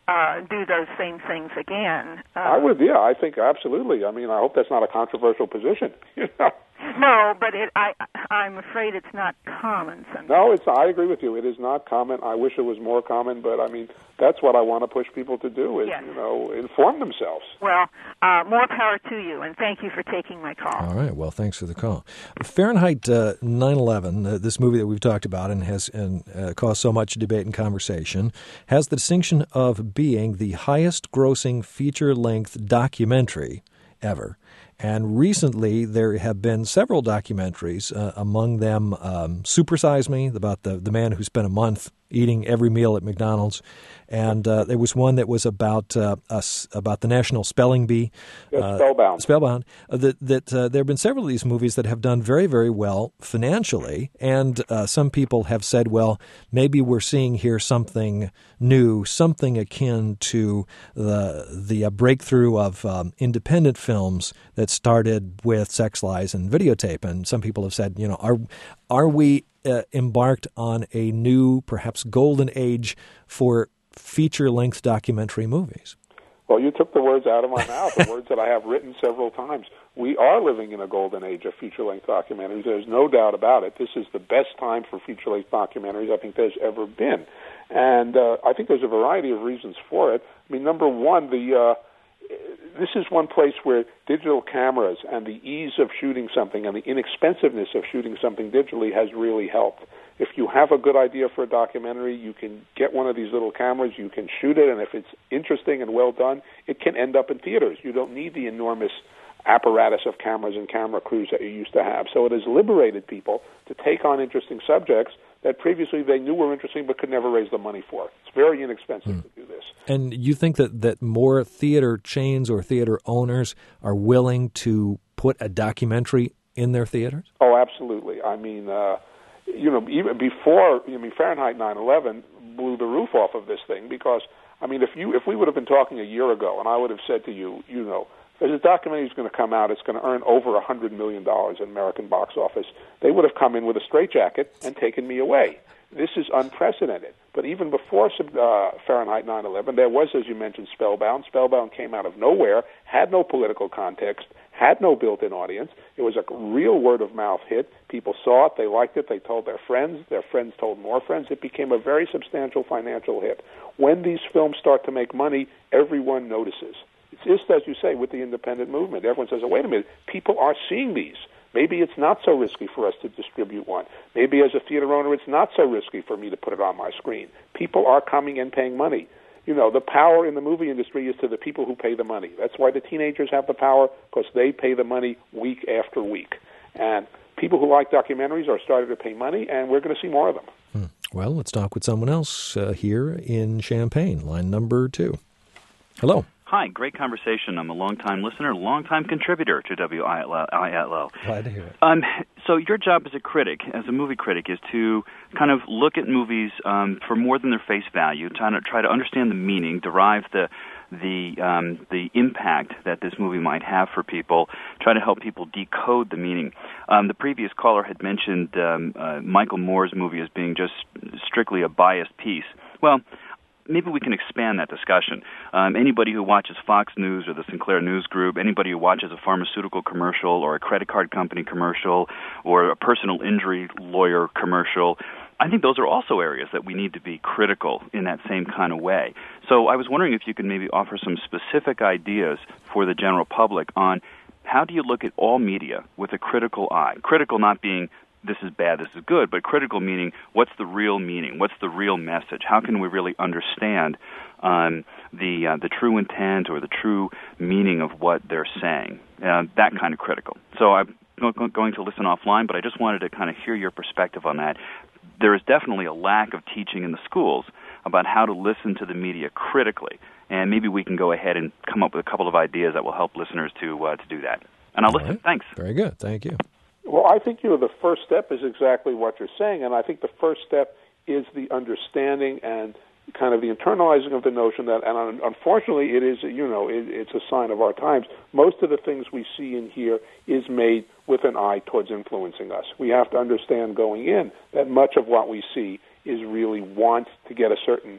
uh, do those same things again. Uh, I would, yeah, I think absolutely. I mean, I hope that's not a controversial position. You know? No, but it, I, I'm afraid it's not common sometimes. No, it's. I agree with you. It is not common. I wish it was more common, but I mean, that's what I want to push people to do is, yes. you know, inform themselves. Well, uh, more power to you, and thank you for taking my call. All right. Well, thanks for the call. Fahrenheit uh, nine eleven, uh, this movie that we've talked about and has and, uh, caused so much debate and conversation, has the distinction of being the highest-grossing feature-length documentary ever. And recently, there have been several documentaries, uh, among them um, Super Size Me, about the, the man who spent a month eating every meal at McDonald's. And uh, there was one that was about uh, us, about the National Spelling Bee. Yeah, uh, Spellbound. Spellbound. Uh, that that uh, there have been several of these movies that have done very, very well financially. And uh, some people have said, well, maybe we're seeing here something new, something akin to the, the uh, breakthrough of um, independent films that started with Sex, Lies, and Videotape. And some people have said, you know, are are we uh, embarked on a new, perhaps golden age for feature-length documentary movies? Well, you took the words out of my mouth, the words that I have written several times. We are living in a golden age of feature-length documentaries. There's no doubt about it. This is the best time for feature-length documentaries I think there's ever been. And uh, I think there's a variety of reasons for it. I mean, number one, the uh, this is one place where digital cameras and the ease of shooting something and the inexpensiveness of shooting something digitally has really helped. If you have a good idea for a documentary, you can get one of these little cameras, you can shoot it, and if it's interesting and well done, it can end up in theaters. You don't need the enormous apparatus of cameras and camera crews that you used to have. So it has liberated people to take on interesting subjects that previously they knew were interesting but could never raise the money for. It's very inexpensive mm. to do this. And you think that, that more theater chains or theater owners are willing to put a documentary in their theaters? Oh, absolutely. I mean, uh, you know, even before, I mean, Fahrenheit nine eleven blew the roof off of this thing because, I mean, if you if we would have been talking a year ago and I would have said to you, you know, there's a documentary that's going to come out, it's going to earn over one hundred million dollars in American box office, they would have come in with a straitjacket and taken me away. This is unprecedented. But even before uh, Fahrenheit nine eleven, there was, as you mentioned, Spellbound. Spellbound came out of nowhere, had no political context, had no built-in audience. It was a real word-of-mouth hit. People saw it, they liked it, they told their friends, their friends told more friends. It became a very substantial financial hit. When these films start to make money, everyone notices. It's just, as you say, with the independent movement. Everyone says, oh, wait a minute, people are seeing these. Maybe it's not so risky for us to distribute one. Maybe as a theater owner, it's not so risky for me to put it on my screen. People are coming and paying money. You know, the power in the movie industry is to the people who pay the money. That's why the teenagers have the power, because they pay the money week after week. And people who like documentaries are starting to pay money, and we're going to see more of them. Hmm. Well, let's talk with someone else uh, here in Champaign, line number two. Hello. Hi, great conversation. I'm a long-time listener, long-time contributor to W I L L. Glad to hear it. Um, so your job as a critic, as a movie critic, is to kind of look at movies um, for more than their face value, try to, try to understand the meaning, derive the the um, the impact that this movie might have for people, try to help people decode the meaning. Um, the previous caller had mentioned um, uh, Michael Moore's movie as being just strictly a biased piece. Well, maybe we can expand that discussion. Um, anybody who watches Fox News or the Sinclair News Group, anybody who watches a pharmaceutical commercial or a credit card company commercial or a personal injury lawyer commercial, I think those are also areas that we need to be critical in that same kind of way. So I was wondering if you could maybe offer some specific ideas for the general public on how do you look at all media with a critical eye? Critical not being this is bad, this is good, but critical meaning, what's the real meaning? What's the real message? How can we really understand um, the uh, the true intent or the true meaning of what they're saying? Uh, that kind of critical. So I'm going to listen offline, but I just wanted to kind of hear your perspective on that. There is definitely a lack of teaching in the schools about how to listen to the media critically, and maybe we can go ahead and come up with a couple of ideas that will help listeners to uh, to do that. And I'll All listen. right. Thanks. Very good. Thank you. Well, I think, you know, the first step is exactly what you're saying, and I think the first step is the understanding and kind of the internalizing of the notion that, and unfortunately it is, you know, it, it's a sign of our times, most of the things we see and hear is made with an eye towards influencing us. We have to understand going in that much of what we see is really want to get a certain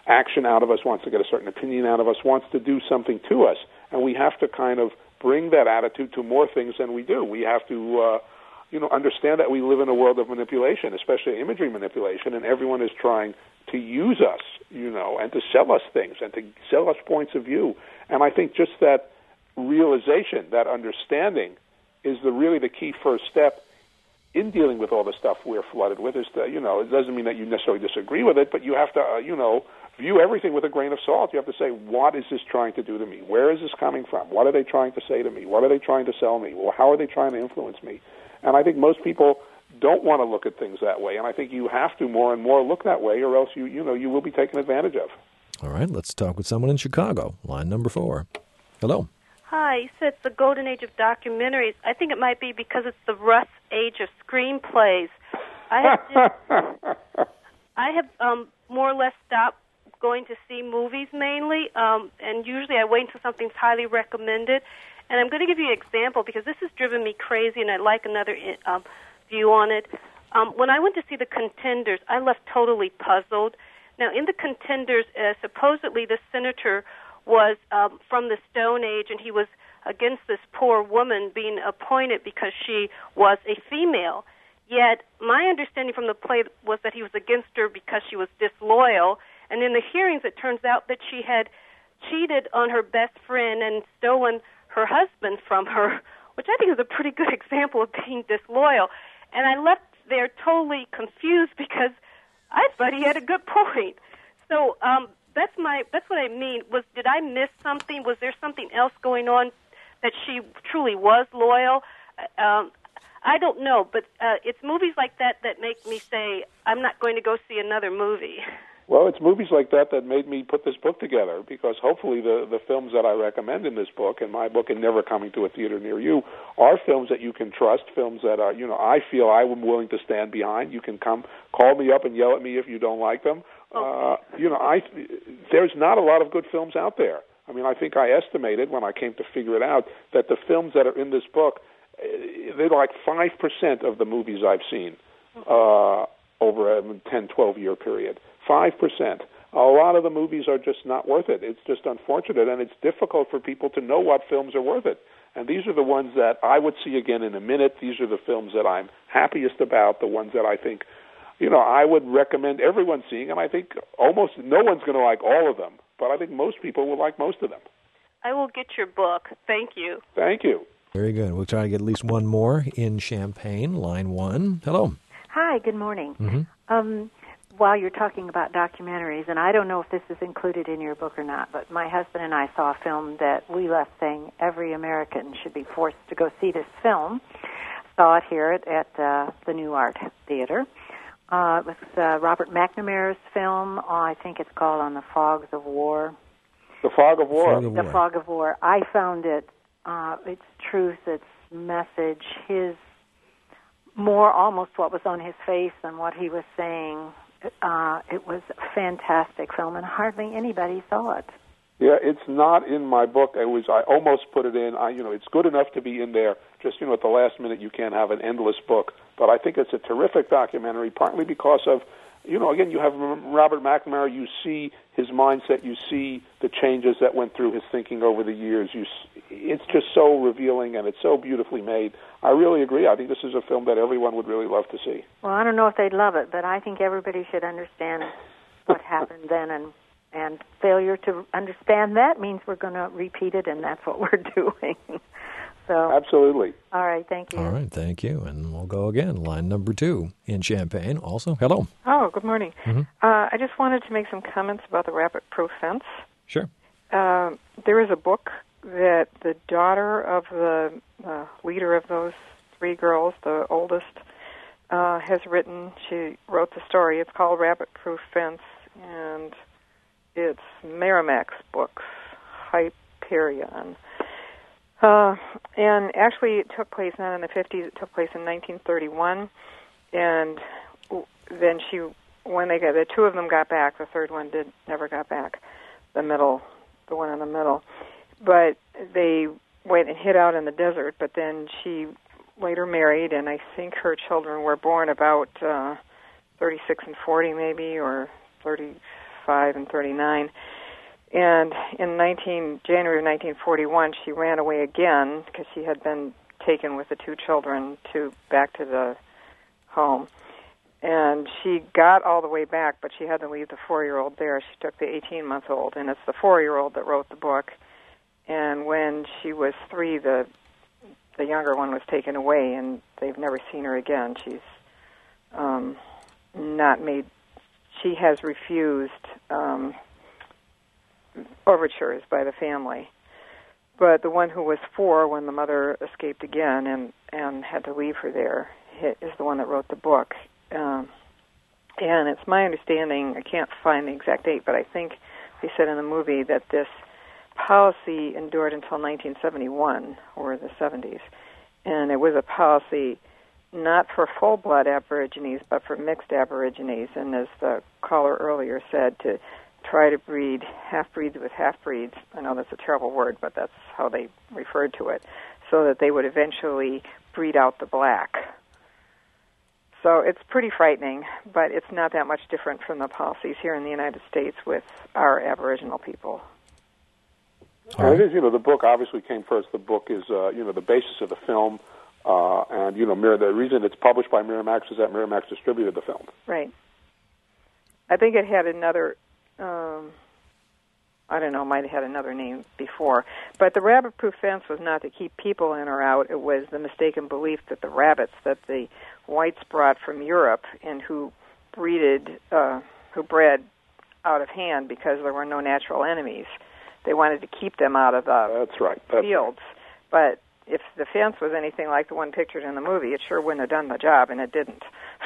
action out of us, wants to get a certain opinion out of us, wants to do something to us. And we have to kind of bring that attitude to more things than we do. We have to, uh, you know, understand that we live in a world of manipulation, especially imagery manipulation, and everyone is trying to use us, you know, and to sell us things and to sell us points of view. And I think just that realization, that understanding, is the really the key first step in dealing with all the stuff we're flooded with. Is to, you know, it doesn't mean that you necessarily disagree with it, but you have to, uh, you know, view everything with a grain of salt. You have to say, what is this trying to do to me? Where is this coming from? What are they trying to say to me? What are they trying to sell me? Well, how are they trying to influence me? And I think most people don't want to look at things that way, and I think you have to more and more look that way, or else you, you know, you will be taken advantage of. All right, let's talk with someone in Chicago. Line number four. Hello. Hi, you said it's the golden age of documentaries. I think it might be because it's the rough age of screenplays. I have just, I have um, more or less stopped going to see movies mainly, um, and usually I wait until something's highly recommended. And I'm going to give you an example because this has driven me crazy, and I'd like another um, view on it. Um, when I went to see The Contenders, I left totally puzzled. Now, in The Contenders, uh, supposedly the senator was um, from the Stone Age, and he was against this poor woman being appointed because she was a female. Yet my understanding from the play was that he was against her because she was disloyal. And in the hearings, it turns out that she had cheated on her best friend and stolen her husband from her, which I think is a pretty good example of being disloyal. And I left there totally confused because I thought he had a good point. So um, that's my that's what I mean. Was did I miss something? Was there something else going on that she truly was loyal? Um, I don't know, but uh, it's movies like that that make me say I'm not going to go see another movie. Well, it's movies like that that made me put this book together, because hopefully the, the films that I recommend in this book, and my book, and Never Coming to a Theater Near You, are films that you can trust, films that are, you know, I feel I am willing to stand behind. You can come, call me up and yell at me if you don't like them. Uh, you know, I there's not a lot of good films out there. I mean, I think I estimated when I came to figure it out that the films that are in this book, they're like five percent of the movies I've seen uh, over a ten, twelve-year period. five percent. A lot of the movies are just not worth it. It's just unfortunate, and it's difficult for people to know what films are worth it. And these are the ones that I would see again in a minute. These are the films that I'm happiest about, the ones that I think, you know, I would recommend everyone seeing, and I think almost no one's going to like all of them, but I think most people will like most of them. I will get your book. Thank you. Thank you. Very good. We'll try to get at least one more in Champaign. Line one. Hello. Hi, good morning. Mm-hmm. Um, while you're talking about documentaries, and I don't know if this is included in your book or not, but my husband and I saw a film that we left saying every American should be forced to go see this film. Saw it here at, at uh, the New Art Theater. Uh, it was uh, Robert McNamara's film. Oh, I think it's called On the Fogs of War. The Fog of War. Fog of The War. Fog of War. I found it, uh, its truth, its message, his more almost what was on his face than what he was saying. Uh, it was a fantastic film, and hardly anybody saw it. Yeah, it's not in my book. It was. I almost put it in. I, you know, it's good enough to be in there. Just, you know, at the last minute, you can't have an endless book. But I think it's a terrific documentary, partly because of, you know, again, you have Robert McNamara. You see his mindset. You see the changes that went through his thinking over the years. You, it's just so revealing, and it's so beautifully made. I really agree. I think this is a film that everyone would really love to see. Well, I don't know if they'd love it, but I think everybody should understand what happened then, and and failure to understand that means we're going to repeat it, and that's what we're doing. So absolutely. All right, thank you. All right, thank you. And we'll go again. Line number two in Champaign. Also, hello. Oh, good morning. Mm-hmm. Uh, I just wanted to make some comments about the rabbit-proof fence. Sure. Uh, there is a book that the daughter of the uh, leader of those three girls, the oldest, uh, has written. She wrote the story. It's called Rabbit-Proof Fence, and it's Merrimack's Books, Hyperion. Uh, and actually it took place not in the fifties, it took place in nineteen thirty-one, and then she, when they got, the two of them got back, the third one did, never got back, the middle, the one in the middle, but they went and hid out in the desert, but then she later married, and I think her children were born about uh, thirty-six and forty maybe, or thirty, thirty-five and thirty-nine. And in nineteen January of nineteen forty-one, she ran away again because she had been taken with the two children to back to the home. And she got all the way back, but she had to leave the four-year-old there. She took the eighteen-month-old, and it's the four-year-old that wrote the book. And when she was three, the the younger one was taken away, and they've never seen her again. She's um, not made. She has refused um, overtures by the family. But the one who was four when the mother escaped again and, and had to leave her there is the one that wrote the book. Um, and it's my understanding, I can't find the exact date, but I think they said in the movie that this policy endured until nineteen seventy-one or the seventies. And it was a policy not for full-blood Aborigines, but for mixed Aborigines. And as the caller earlier said, to try to breed half-breeds with half-breeds. I know that's a terrible word, but that's how they referred to it, so that they would eventually breed out the black. So it's pretty frightening, but it's not that much different from the policies here in the United States with our Aboriginal people. And it is, you know, the book obviously came first. The book is, uh, you know, the basis of the film, uh, and, you know, Mir- the reason it's published by Miramax is that Miramax distributed the film. Right. I think it had another, um, I don't know, might have had another name before. But the rabbit-proof fence was not to keep people in or out. It was the mistaken belief that the rabbits that the whites brought from Europe and who breeded, uh, who bred out of hand because there were no natural enemies. They wanted to keep them out of the That's right. That's fields. But if the fence was anything like the one pictured in the movie, it sure wouldn't have done the job, and it didn't.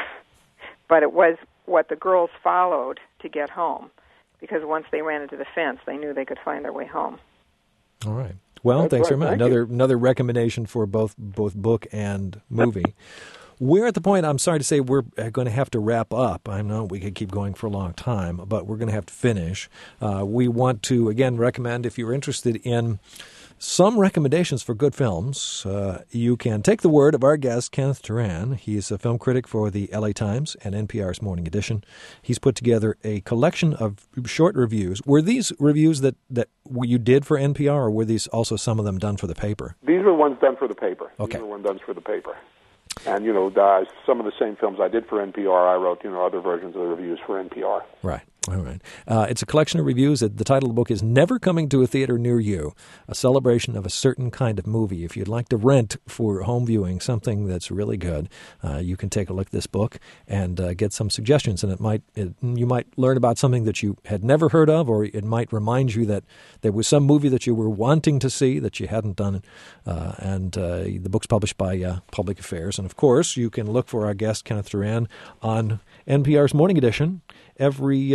But it was what the girls followed to get home, because once they ran into the fence, they knew they could find their way home. All right. Well, That's thanks right. very much. Thank another you. another recommendation for both both book and movie. We're at the point, I'm sorry to say, we're going to have to wrap up. I know we could keep going for a long time, but we're going to have to finish. Uh, we want to, again, recommend, if you're interested in some recommendations for good films, uh, you can take the word of our guest, Kenneth Turan. He's a film critic for the L A Times and N P R's Morning Edition. He's put together a collection of short reviews. Were these reviews that, that you did for N P R, or were these also some of them done for the paper? These were ones done for the paper. Okay. These were ones done for the paper. And, you know, uh, some of the same films I did for N P R, I wrote, you know, other versions of the reviews for N P R. Right. All right. Uh, it's a collection of reviews. The title of the book is Never Coming to a Theater Near You, a celebration of a certain kind of movie. If you'd like to rent for home viewing something that's really good, uh, you can take a look at this book and uh, get some suggestions. And it might it, you might learn about something that you had never heard of, or it might remind you that there was some movie that you were wanting to see that you hadn't done. Uh, and uh, the book's published by uh, Public Affairs. And, of course, you can look for our guest, Kenneth Turan, on N P R's Morning Edition every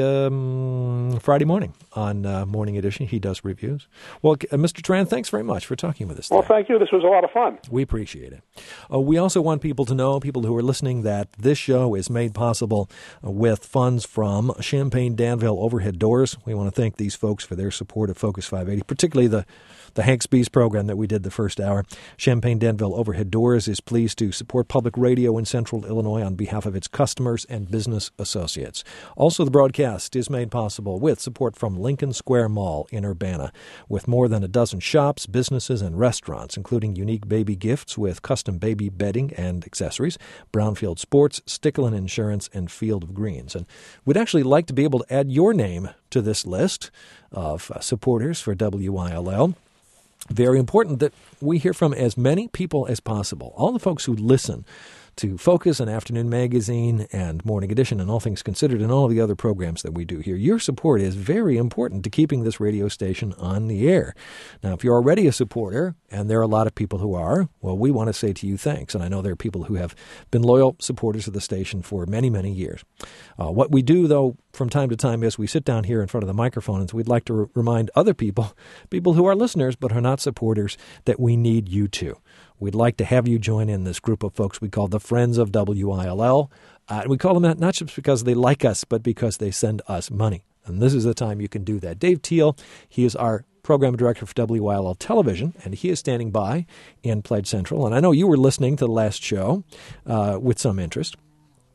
um, Friday morning on uh, Morning Edition. He does reviews. Well, uh, Mister Turan, thanks very much for talking with us today. Well, thank you. This was a lot of fun. We appreciate it. Uh, we also want people to know, people who are listening, that this show is made possible uh, with funds from Champaign Danville Overhead Doors. We want to thank these folks for their support of Focus five eighty, particularly the The Hank Spees program that we did the first hour. Champaign Danville Overhead Doors is pleased to support public radio in Central Illinois on behalf of its customers and business associates. Also, the broadcast is made possible with support from Lincoln Square Mall in Urbana, with more than a dozen shops, businesses, and restaurants, including unique baby gifts with custom baby bedding and accessories, Brownfield Sports, Sticklin Insurance, and Field of Greens. And we'd actually like to be able to add your name to this list of uh, supporters for W I L L. Very important that we hear from as many people as possible. All the folks who listen to Focus and Afternoon Magazine and Morning Edition and All Things Considered and all of the other programs that we do here. Your support is very important to keeping this radio station on the air. Now, if you're already a supporter, and there are a lot of people who are, well, we want to say to you thanks. And I know there are people who have been loyal supporters of the station for many, many years. Uh, what we do, though, from time to time is we sit down here in front of the microphone and we'd like to r- remind other people, people who are listeners but are not supporters, that we need you too. We'd like to have you join in this group of folks we call the Friends of W I L L. Uh, we call them that not just because they like us, but because they send us money. And this is the time you can do that. Dave Teal, he is our program director for W I L L Television, and he is standing by in Pledge Central. And I know you were listening to the last show uh, with some interest.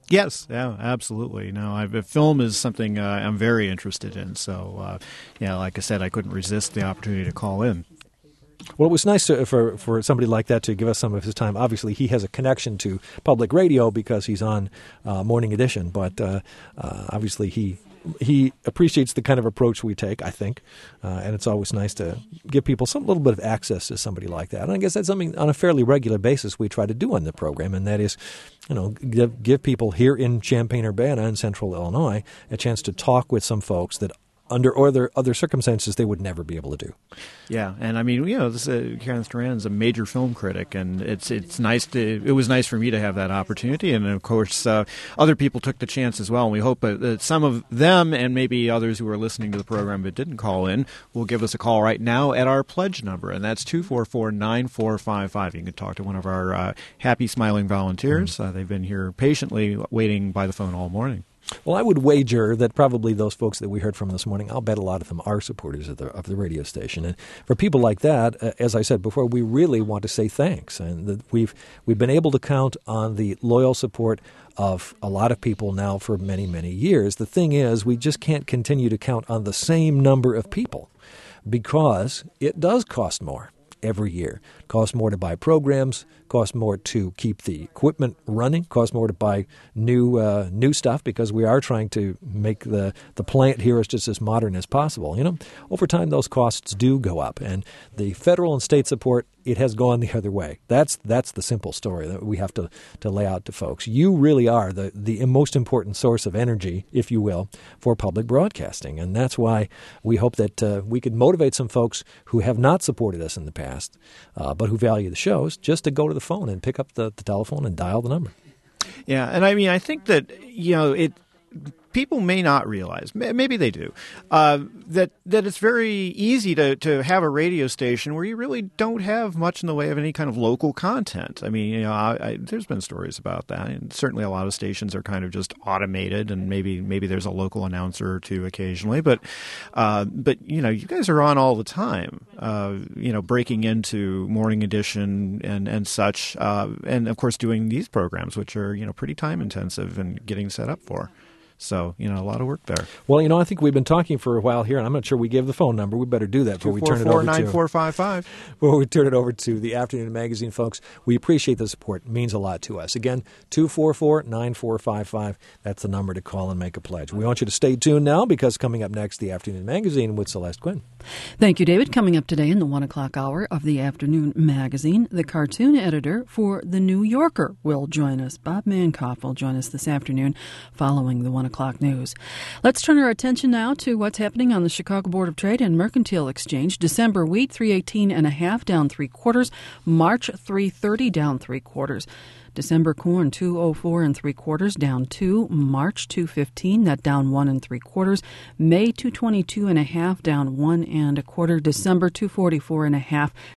Yes, yeah, absolutely. No, I've, film is something uh, I'm very interested in. So, uh, yeah, like I said, I couldn't resist the opportunity to call in. Well, it was nice to, for for somebody like that to give us some of his time. Obviously, he has a connection to public radio because he's on uh, Morning Edition, but uh, uh, obviously he he appreciates the kind of approach we take, I think, uh, and it's always nice to give people some little bit of access to somebody like that. And I guess that's something on a fairly regular basis we try to do on the program, and that is, you know, give, give people here in Champaign-Urbana in central Illinois a chance to talk with some folks that under other other circumstances they would never be able to do. Yeah, and I mean, you know, this, uh, Kenneth Turan is a major film critic, and it's it's nice to it was nice for me to have that opportunity, and of course, uh, other people took the chance as well. And we hope that some of them and maybe others who are listening to the program but didn't call in will give us a call right now at our pledge number, and that's two four four, nine four five five. You can talk to one of our uh, happy, smiling volunteers. Mm-hmm. Uh, they've been here patiently waiting by the phone all morning. Well, I would wager that probably those folks that we heard from this morning, I'll bet a lot of them are supporters of the of the radio station. And for people like that, uh, as I said before, we really want to say thanks. And that we've we've been able to count on the loyal support of a lot of people now for many, many years. The thing is, we just can't continue to count on the same number of people because it does cost more every year. It costs more to buy programs, costs more to keep the equipment running, costs more to buy new uh, new stuff because we are trying to make the, the plant here as just as modern as possible. You know, over time those costs do go up, and the federal and state support, it has gone the other way. That's that's the simple story that we have to, to lay out to folks. You really are the, the most important source of energy, if you will, for public broadcasting, and that's why we hope that uh, we could motivate some folks who have not supported us in the past, uh, but who value the shows, just to go to the phone and pick up the, the telephone and dial the number. Yeah, and I mean, I think that, you know, it people may not realize, maybe they do, uh, that that it's very easy to, to have a radio station where you really don't have much in the way of any kind of local content. I mean, you know, I, I, there's been stories about that, and certainly a lot of stations are kind of just automated, and maybe maybe there's a local announcer or two occasionally, but uh, but you know, you guys are on all the time, uh, you know, breaking into Morning Edition and and such, uh, and of course doing these programs, which are, you know, pretty time intensive and getting set up for. So, you know, a lot of work there. Well, you know, I think we've been talking for a while here, and I'm not sure we gave the phone number. We better do that before we turn it over to nine four five five. Before we turn it over to the Afternoon Magazine folks. We appreciate the support. It means a lot to us. Again, two four four, nine four five five. That's the number to call and make a pledge. We want you to stay tuned now because coming up next, the Afternoon Magazine with Celeste Quinn. Thank you, David. Coming up today in the one o'clock hour of the Afternoon Magazine, the cartoon editor for The New Yorker will join us. Bob Mankoff will join us this afternoon following the one o'clock news. Let's turn our attention now to what's happening on the Chicago Board of Trade and Mercantile Exchange. December wheat, three eighteen and a half, down three quarters. March, three thirty, down three quarters. December corn, two oh four and three quarters, down two. March, two fifteen, that down one and three quarters. May, two twenty-two and a half, down one and a quarter. December, two forty-four and a half,